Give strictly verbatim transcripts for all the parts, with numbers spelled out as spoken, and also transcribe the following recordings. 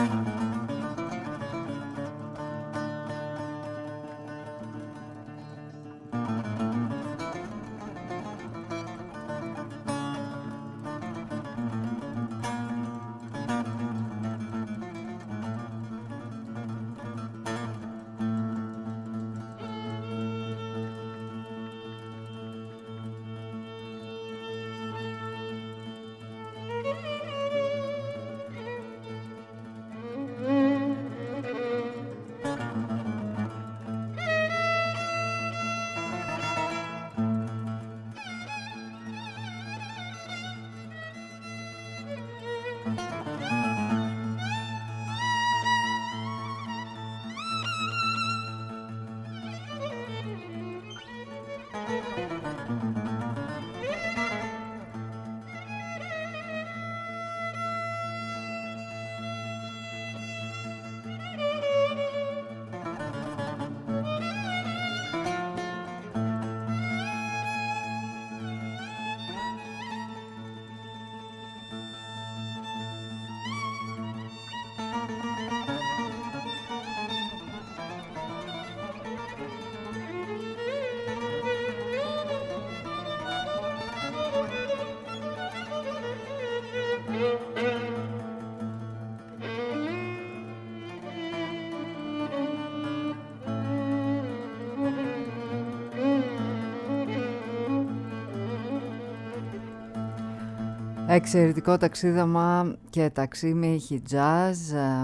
Εξαιρετικό ταξίδωμα και ταξίμι έχει jazz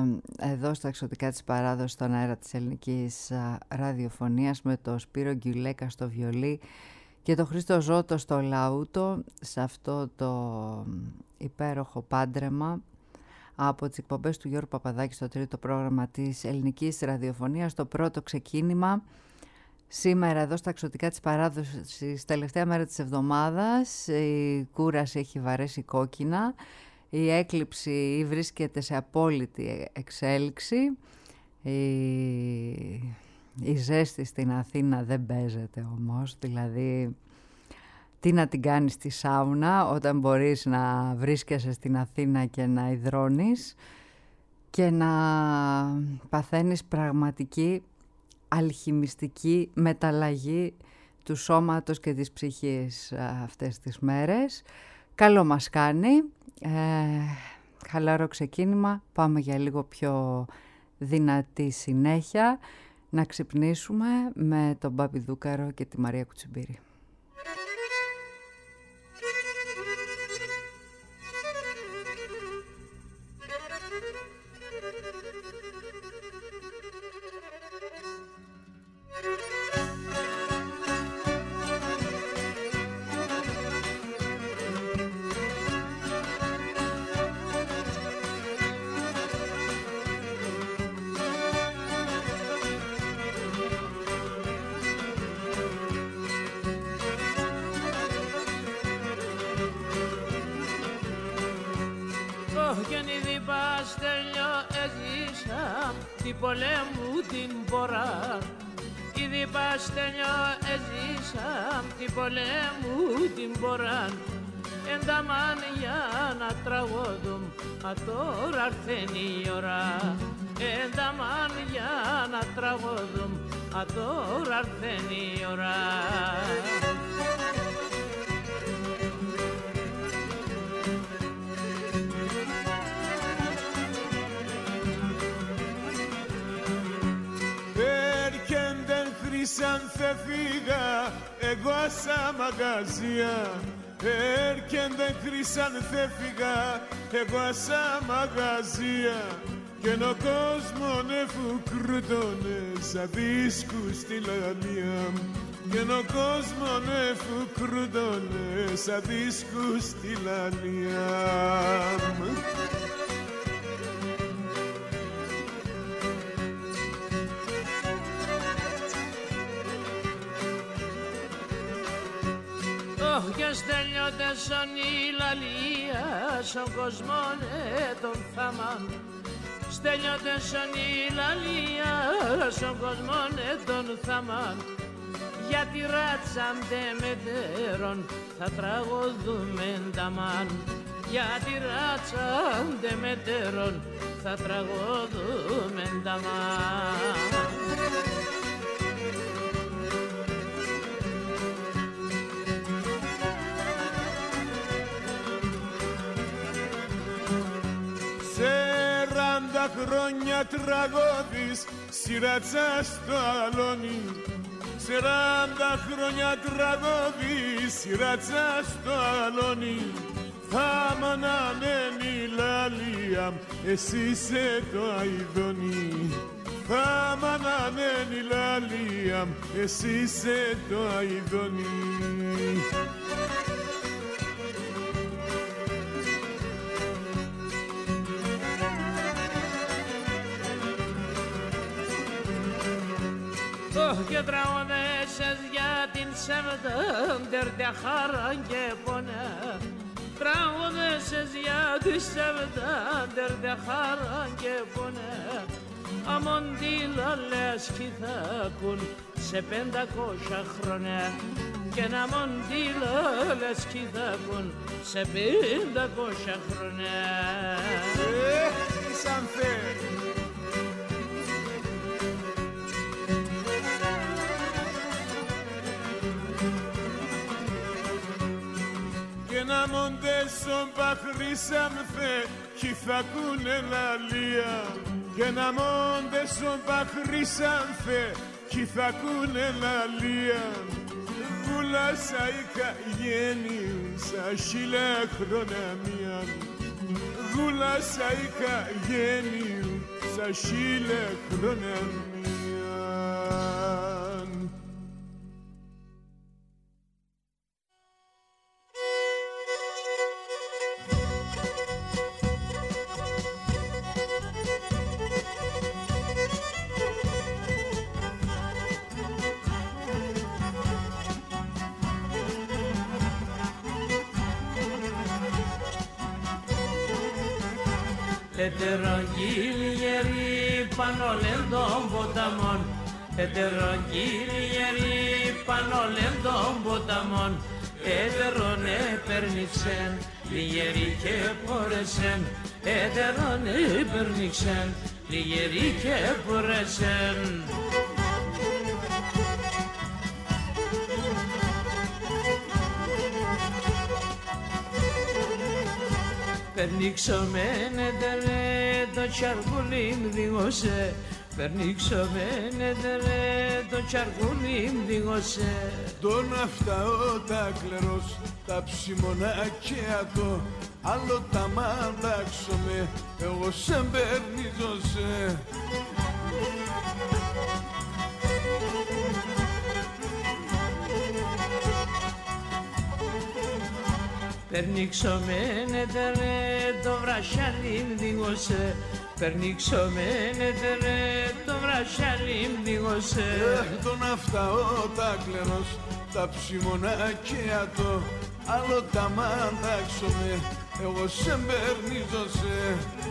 εδώ στα εξωτικά της παράδοσης στον αέρα της ελληνικής ραδιοφωνίας με το Σπύρο Γκιουλέκα στο βιολί και το Χρήστο Ζώτο στο λαούτο σε αυτό το υπέροχο πάντρεμα από τις εκπομπές του Γιώργου Παπαδάκη στο τρίτο πρόγραμμα της ελληνικής ραδιοφωνίας, το πρώτο ξεκίνημα. Σήμερα εδώ στα εξωτικά της παράδοσης, τελευταία μέρα της εβδομάδας, η κούραση έχει βαρέσει κόκκινα, η έκλειψη βρίσκεται σε απόλυτη εξέλιξη, η, η ζέστη στην Αθήνα δεν παίζεται όμως, δηλαδή τι να την κάνεις στη σάουνα όταν μπορείς να βρίσκεσαι στην Αθήνα και να υδρώνεις και να παθαίνεις πραγματική αλχημιστική μεταλλαγή του σώματος και της ψυχής αυτές τις μέρες. Καλό μας κάνει, ε, χαλαρό ξεκίνημα, πάμε για λίγο πιο δυνατή συνέχεια, να ξυπνήσουμε με τον Μπάμπη Δούκαρο και τη Μαρία Κουτσιμπήρη. Πολέμου την πορά, ήδη παστέλιο έζησα την πολέμου την πορά. Εντάμαν για να τραγωδούν, α τώρα αρθένει η ώρα. Εντάμαν για να τραγωδούν, α τώρα αρθένει η ώρα. Σαν θε φύγα εγώ σαν μαγαζία, έρκενται χρυσάν θε φύγα εγώ σαν μαγαζία, και ο κόσμο νεφου κρούτονε σαν δίσκου στη λανία, και ο κόσμο νεφου κρούτονε σαν δίσκου στη λανία. Και στέλνιονται σαν η λαλία, σαν κόσμον τον θαμάν. Στέλνιονται σαν η λαλία, σαν κόσμον τον θαμάν. Γιατί ράτσαντε μετέρων, θα τραγωδούμε νταμάν. Γιατί ράτσαντε μετέρων, θα τραγουδούμε τα μάτια. Σαράντα χρόνια τραγώδης σειρατσα στο αλόνι. Σαράντα χρόνια τραγώδης σειρατσα στο αλόνι. Θα μ' αναμένει λαλία, εσύ είσαι το αηδόνι. Θα μ' αναμένει λαλία, εσύ είσαι το αηδόνι. Και τραγωδέσες για την Σεβδέντερ τε χαρά και πονέ. Τραγωδέσες για την Σεβδέντερ τε χαρά και πονέ. Αμοντήλα λες κι θα ακούν σε πεντακόσια χρόνια. Και να μοντήλα λες κι θα ακούν σε πεντακόσια χρόνια. Ε, ήσαν φέρ. Και να μοντέσον παχρήσαν θε κι θα ακούνε λαλία. Και να μοντέσον παχρήσαν θε κι θα ακούνε λαλία. Γουλάσα η καγέννη σαν χίλια χρόνια μία. Γουλάσα η καγέννη σαν χίλια χρόνια μία. Ετερογύριεροι πάνω λεν των ποταμών. Ετερογύριεροι πάνω λεν των ποταμών. Έτερον επέρνηξεν, λιγεροί και πόρεσεν. Έτερον επέρνηξεν, λιγεροί και πόρεσεν. Περνήξωμένετε ρε το τσαρκούλι μ' δίγωσε. Περνήξωμένετε ρε το τσαρκούλι μ' δίγωσε. Τον αφταώ τα κλερός, τα ψημονάκια το. Άλλο τα μαντάξομαι, εγώ σε μπερνίζωσε. Περνήξωμένετε ρε το βρασιάλι μ' δίγωσε. Περνήξωμένετε ρε το βρασιάλι μ' δίγωσε. Ε, τον αφταώ τα κλερός, τα ψημονάκια το. Άλλο τα μαντάξομαι, εγώ σε μπερνίζωσε.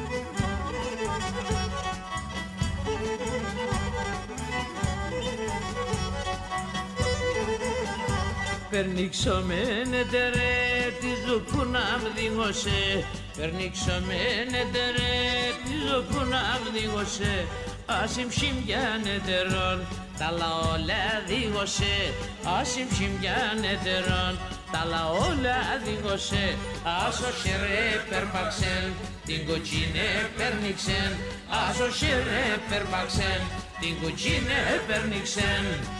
Περνήξωμένετε ρε τη ζουκούνα μ' δίγωσε. Περνήξωμένετε ρε τη ζουκούνα μ' δίγωσε. Άσυμ ψημιάνετε ρον, τα λαόλα δίγωσε. Άσυμ ψημιάνετε ρον, τα λαόλα δίγωσε. Άσο σερέ περπαξεν, την κοτσίνε περνήξεν. Άσο σερέ περπαξεν, την κοτσίνε περνήξεν.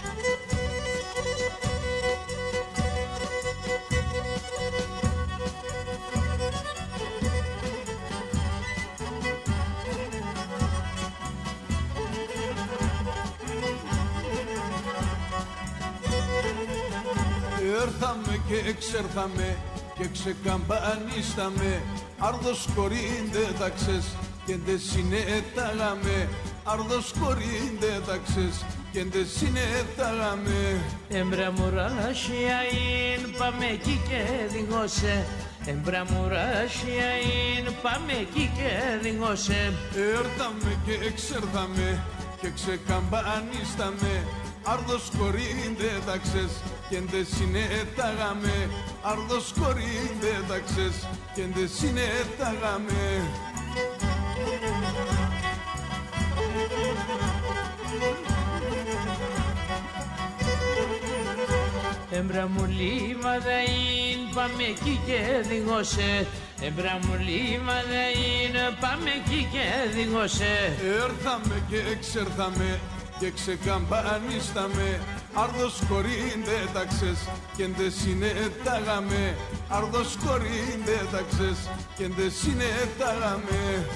Έρθαμε και εξέρθαμε και ξεκαμπανίσταμε. Άρδος κορίντε ταξες και ντε συνέταγαμε. Άρδος κορίντε ταξες και ντε συνέταγαμε. Εμπραμουράσιαΐν πάμε εκεί και διγώσε. Εμπραμουράσιαΐν πάμε εκεί και διγώσε. Έρθαμε και εξέρθαμε και ξεκαμπανίσταμε. Άρδος κορίντε ταξες και ντε συνέταγαμε. Άρδος κορίντε ταξες και ντε συνέταγαμε. Έμπρα μου λίβαδα είναι, πάμε εκεί και διγώσε. Έμπρα μου λίβαδα είναι, πάμε εκεί και διγώσε. Έρθαμε και εξέρθαμε και ξεκαμπανίσταμε. Άρδος κορίντε ταξες και ντε συνετάγαμε. Άρδος κορίντε ταξες και ντε συνετάγαμε.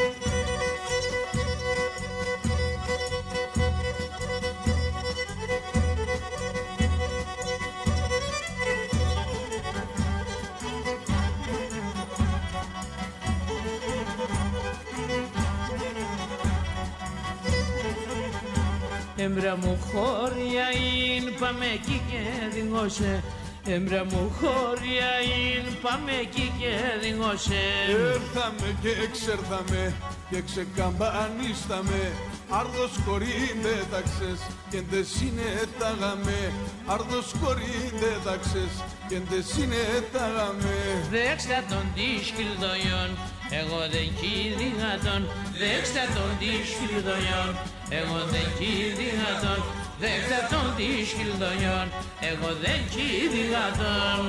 Έμπρα μου χώρια είναι, πάμε εκεί και διγώσε. Έμπρα μου χώρια είναι, πάμε εκεί και διγώσε. Έρθαμε και εξέρθαμε και ξεκαμπανίσταμε. Άρδος κορίντε ταξες και ντε συνετάγαμε. Άρδος κορίντε ταξες και ντε συνετάγαμε. Δέξτε τον τη σκυλδοιών, εγώ δεν κίνδυγα τον. Δέξτε τον τη σκυλδοιών, εγώ δεν κίνδυγα τον. Δέξτε τον τη σκυλδοιών, εγώ δεν κίνδυγα τον.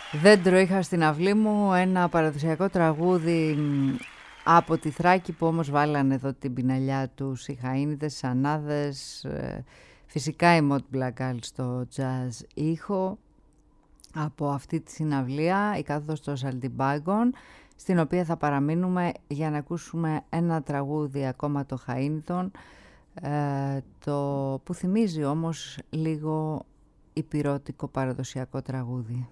Δέντρο είχα στην αυλή μου, ένα παραδοσιακό τραγούδι από τη Θράκη που όμως βάλανε εδώ την πιναλιά τους οι Χαΐνιδες, Σανάδες, φυσικά η Mont Black στο jazz ήχο από αυτή τη συναυλία, η κάθοδος στο Σαλτιμπάγκον, στην οποία θα παραμείνουμε για να ακούσουμε ένα τραγούδι ακόμα των Χαΐνιδων, το που θυμίζει όμως λίγο υπηρώτικο παραδοσιακό τραγούδι.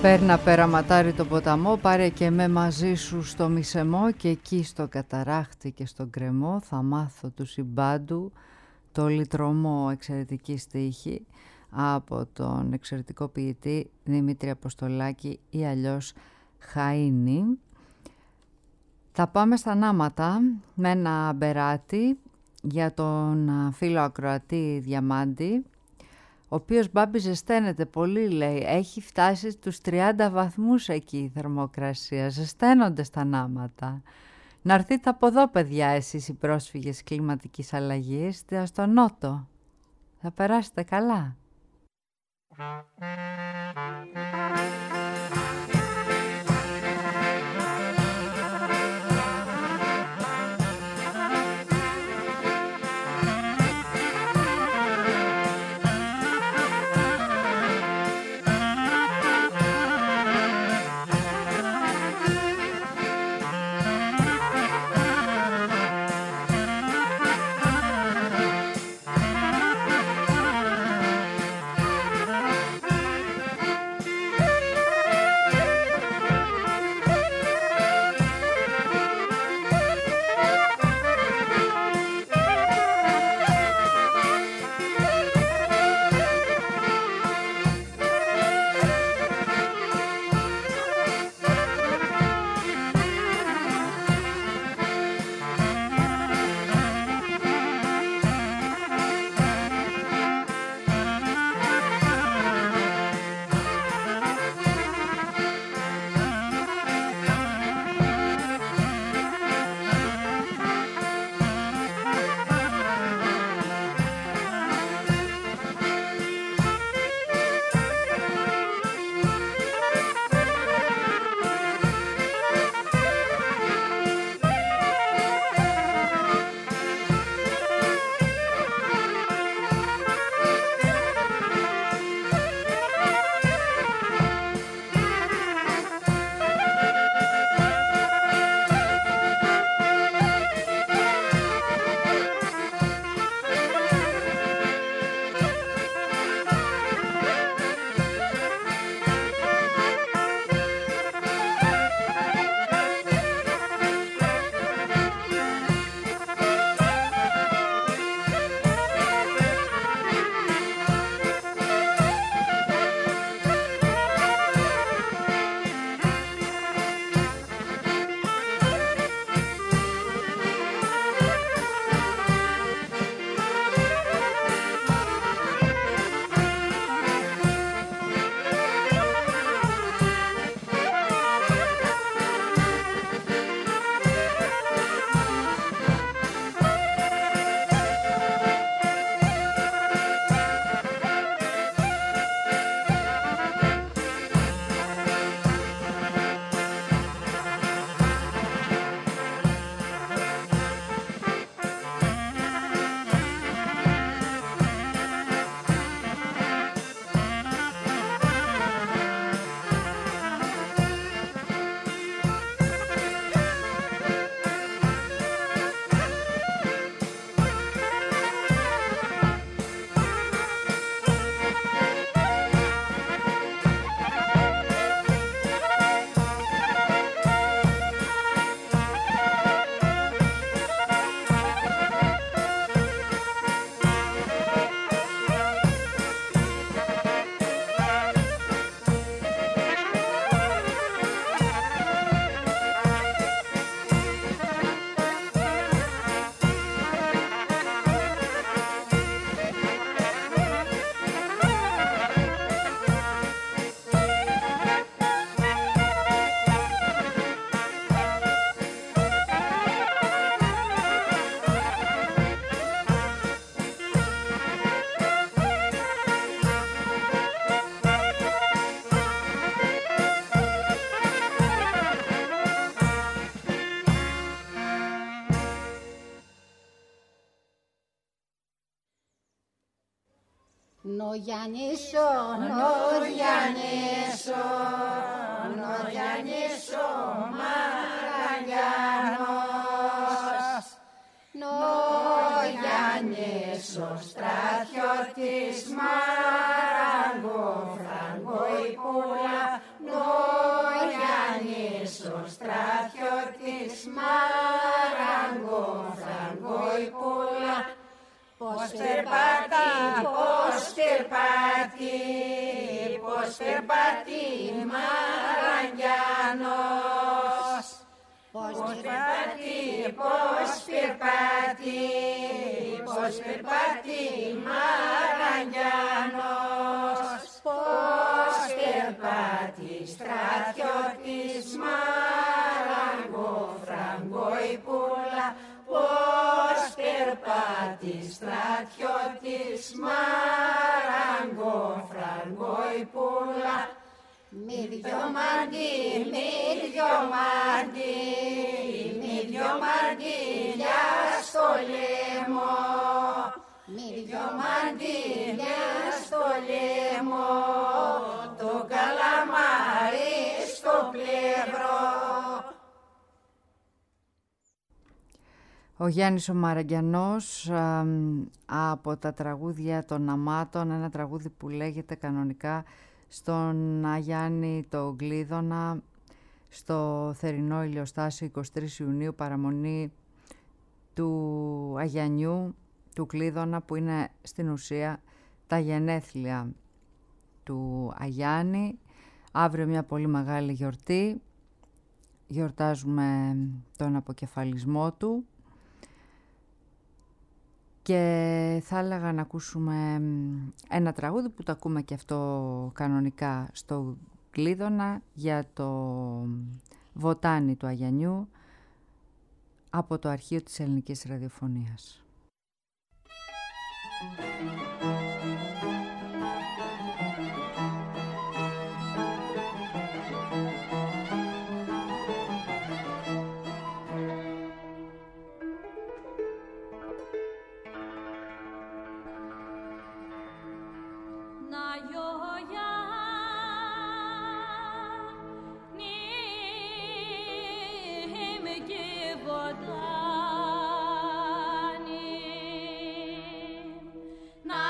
Πέρνα περαματάρι το ποταμό, πάρε και με μαζί σου στο Μισεμό και εκεί στο Καταράχτη και στον Κρεμό θα μάθω του Συμπάντου το λυτρωμό, εξαιρετική στίχη από τον εξαιρετικό ποιητή Δημήτρη Αποστολάκη ή αλλιώς Χαΐνη. Θα πάμε στα Νάματα με ένα μπεράτι για τον φίλο ακροατή Διαμάντη, ο οποίος Μπάμπη ζεσταίνεται πολύ, λέει, έχει φτάσει στους τριάντα βαθμούς εκεί η θερμοκρασία, ζεσταίνονται στα Νάματα. Να έρθείτε από εδώ, παιδιά, εσείς οι πρόσφυγες κλιματικής αλλαγής, στο Νότο. Θα περάσετε καλά. Νογιαννήσο, Νογιαννήσο, Νογιαννήσο Μαργανιάνος, Νογιαννήσο στρατιώτης Μαραγκό, Φραγκό η πουλα, Πώς περπατεί, πώς περπατεί, πώς περπατεί Μαραγιάνος. Πώς περπατεί, πώς περπατεί, πώς περπατεί Μαραγιάνος. Πώς περπατεί στρατιώτης Μαραγκό, Φραγκό η πουλά. Πώς περπατεί στρατιώτης Μαραγκό, Φραγκό η πουλά. Μη δυο μαντί, μη δυο μαντί, μη δυο μαντίλια στο λαιμό. Μη δυο μαντίλια στο λαιμό, το καλαμάρι στο πλευρό. Ο Γιάννης ο Μαραγιανός α, από τα τραγούδια των Αμάτων, ένα τραγούδι που λέγεται κανονικά στον Αγιάννη το Γκλίδωνα, στο θερινό ηλιοστάσιο εικοστή τρίτη Ιουνίου, παραμονή του Αγιανιού του Κλίδωνα, που είναι στην ουσία τα γενέθλια του Αγιάννη. Αύριο μια πολύ μεγάλη γιορτή, γιορτάζουμε τον αποκεφαλισμό του και θα έλεγα να ακούσουμε ένα τραγούδι που το ακούμε και αυτό κανονικά στο Κλίδωνα, για το βοτάνι του Αγιανιού, από το αρχείο της Ελληνικής Ραδιοφωνίας. Να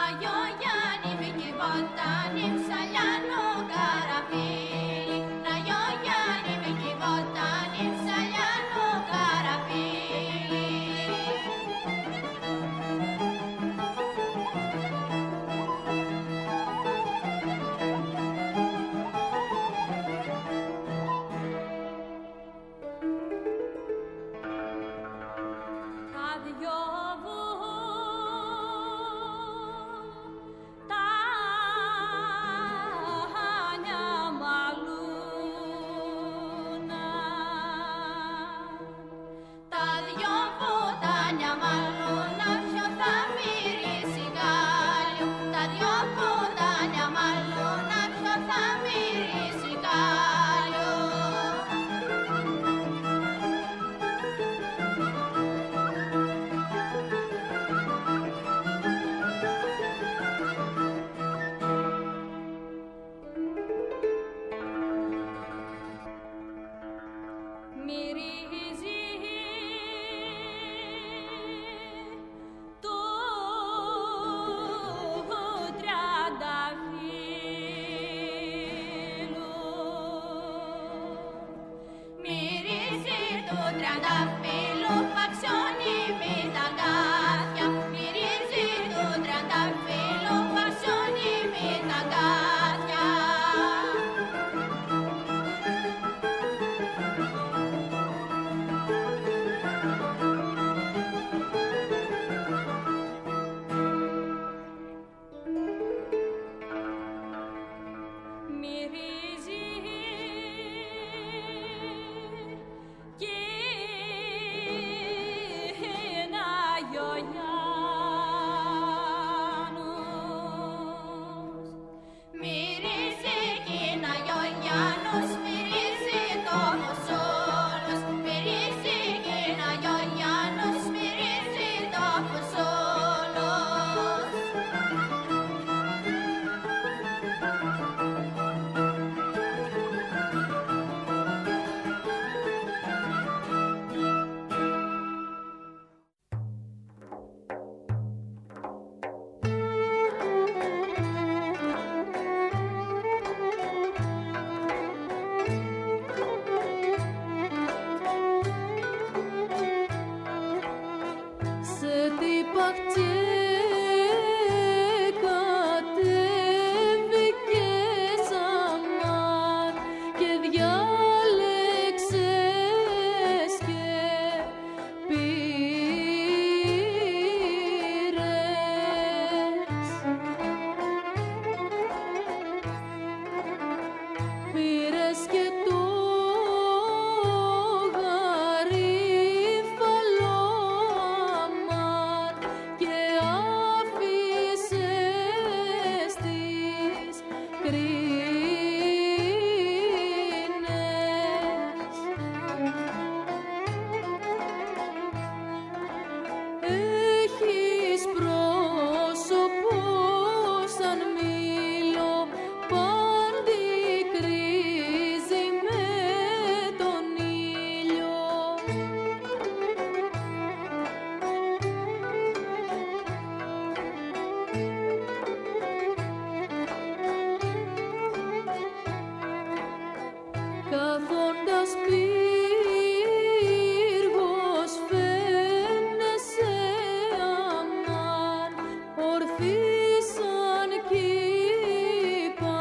αφήσαν κύπα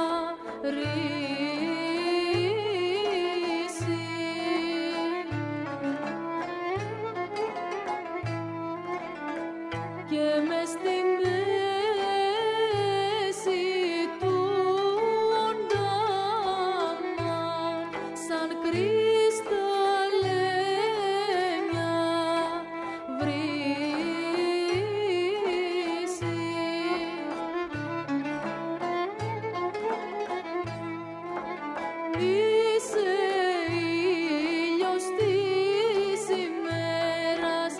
και μες στη μέση του οντάμαν σαν κρυσταλλένια βρύση. Είσαι ήλιος της ημέρας,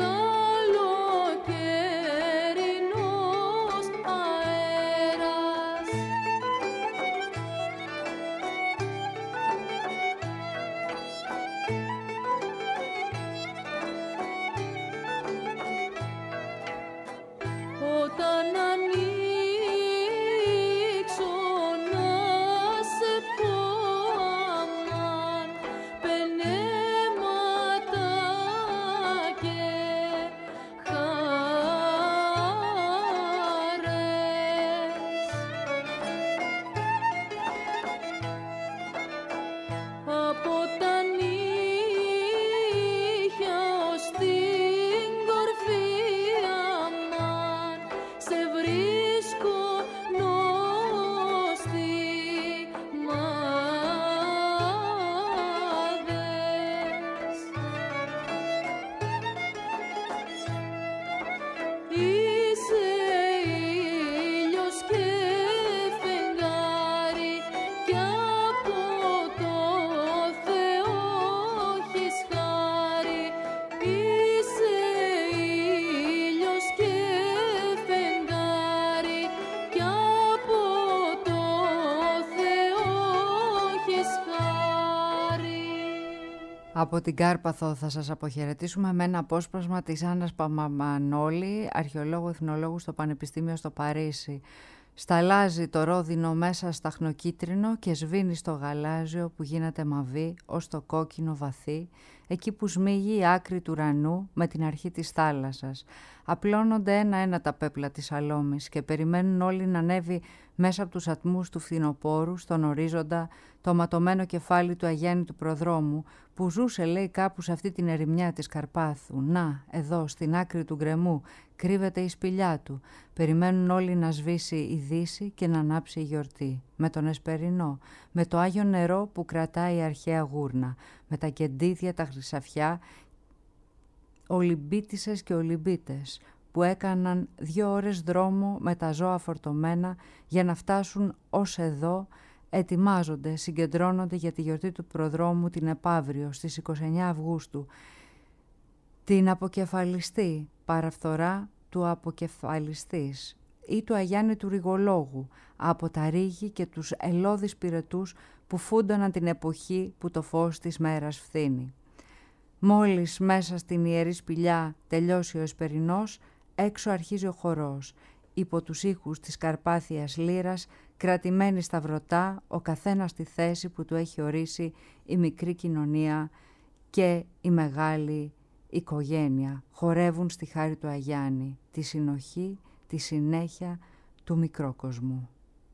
καλοκαιρινός αέρας. Όταν ανοίξω να σε πω αμάν, πενέματα και χαρές. Από τα νύχια ως την κορφή αμάν, σε βρίσκω νοστιμάδες. Είσαι ήλιος και φεγγάρι κι από το Θεό έχεις χάρη. Είσαι ήλιος και φεγγάρι κι από το Θεό έχεις χάρη. Από την Κάρπαθο θα σας αποχαιρετήσουμε με ένα απόσπασμα της Άννας Παπαμανόλη, αρχαιολόγου εθνολόγου στο Πανεπιστήμιο στο Παρίσι. Σταλάζει το ρόδινο μέσα σταχνοκίτρινο και σβήνει στο γαλάζιο που γίνεται μαβί ως το κόκκινο βαθύ, εκεί που σμίγει η άκρη του ουρανού με την αρχή της θάλασσας. Απλώνονται ένα-ένα τα πέπλα της αλόμης και περιμένουν όλοι να ανέβει μέσα από τους ατμούς του φθινοπόρου στον ορίζοντα το ματωμένο κεφάλι του αγέννητου προδρόμου που ζούσε, λέει, κάπου σε αυτή την ερημιά της Καρπάθου. Να, εδώ, στην άκρη του γκρεμού, κρύβεται η σπηλιά του. Περιμένουν όλοι να σβήσει η δύση και να ανάψει η γιορτή. Με τον εσπερινό, με το άγιο νερό που κρατάει η αρχαία γούρνα, με τα κεντίδια, τα χρυσαφιά, Ολυμπίτισσες και Ολυμπίτες που έκαναν δύο ώρες δρόμο με τα ζώα φορτωμένα για να φτάσουν ως εδώ, ετοιμάζονται, συγκεντρώνονται για τη γιορτή του προδρόμου την επαύριο στις είκοσι εννέα Αυγούστου, την αποκεφαλιστή παραφθορά του αποκεφαλιστής ή του Αγιάννητου Ρηγολόγου από τα ρίγη και τους ελώδεις πυρετούς που φούντωναν την εποχή που το φως της μέρας φθήνει. Μόλις μέσα στην ιερή σπηλιά τελειώσει ο εσπερινός, έξω αρχίζει ο χορός. Υπό τους ήχους της Καρπάθιας λύρας, κρατημένοι σταυρωτά, ο καθένας στη θέση που του έχει ορίσει η μικρή κοινωνία και η μεγάλη οικογένεια. Χορεύουν στη χάρη του Αγιάννη, τη συνοχή, τη συνέχεια του μικρόκοσμου.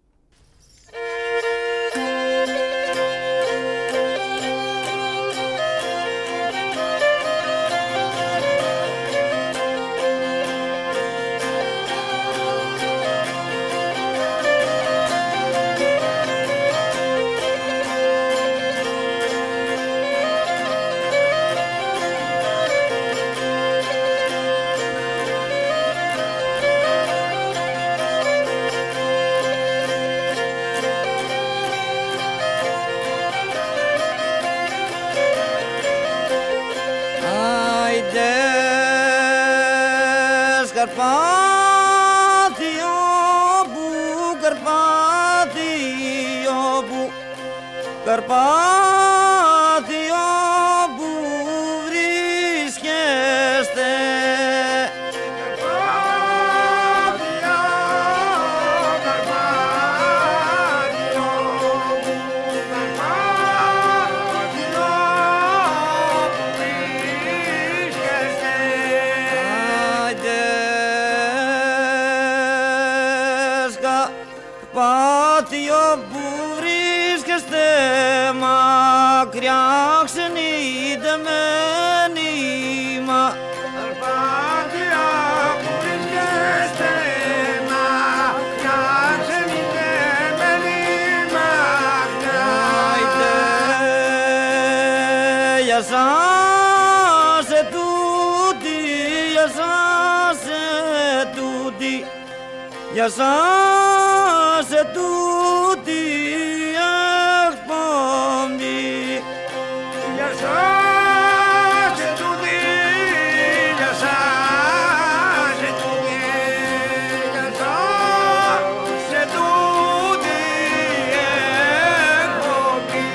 Καρπάθιο που, Καρπάθιο που, Καρπάθιο που βρίσκεστε. Καρπάθιο, Καρπάθιο που, Καρπάθιο που βρίσκεστε. Καρπάτιο που βρίσκεστε μακριά ξενιτεμένοι μα. Καρπάτια που βρίσκεστε μακριά ξενιτεμένοι μακριά. Άιτε για σας ετούτη, για σας ετούτη, για σας ετούτη εκπομπή. Για σας ετούτη, για σας ετούτη, για σας ετούτη εκπομπή.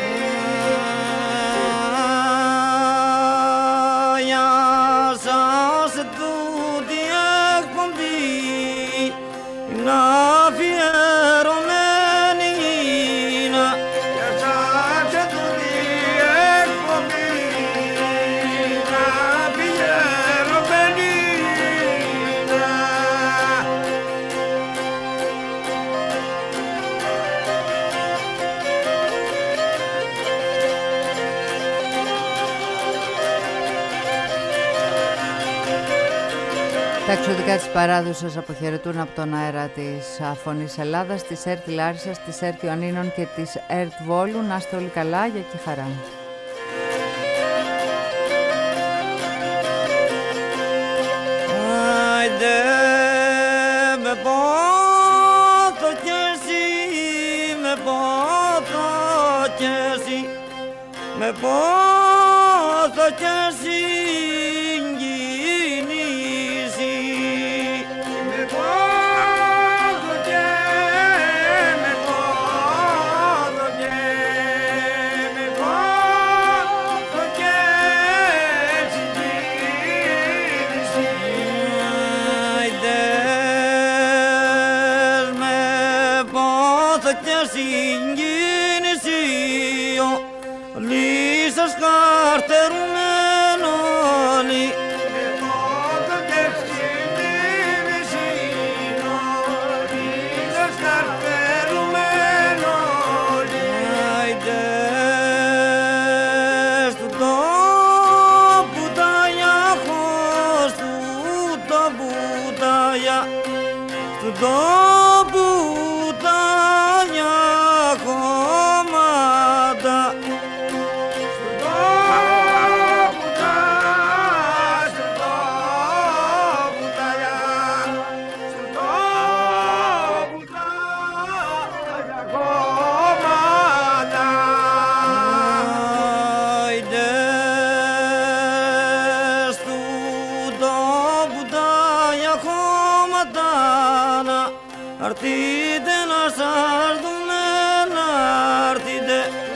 Για σας ετούτη εκπομπή είναι αφιερωμένη να. Για σας ετούτη εκπομπή είναι αφιερωμένη να. Τα εξωτικά της παράδοσης σας αποχαιρετούν από τον αέρα της α, Φωνής Ελλάδας, της ΕΡΤ Λάρισσας, της ΕΡΤ Ιωνίνων και της ΕΡΤ Βόλου. Να είστε όλοι καλά, για και χαρά. Άιντε με πόθο κι εσύ, με πόθο κι εσύ, με πόθο κι εσύ κινήσει. Με πόθο και με πόθο και με πόθο και συγκίνηση. Άιντες με πόθο κι συγκίνηση, όλοι σας καρτερούμεν όλοι. Με πόθο και συγκίνηση όλοι σας καρτερούμεν όλοι. Άιντες του τόπου τα γιαχώς, του τόπου τα για, του τόπου τα γιαχώματα. Άιντες του τόπου τα γιαχώματα να αρτείτε να σας δούμε, να αρτείτε.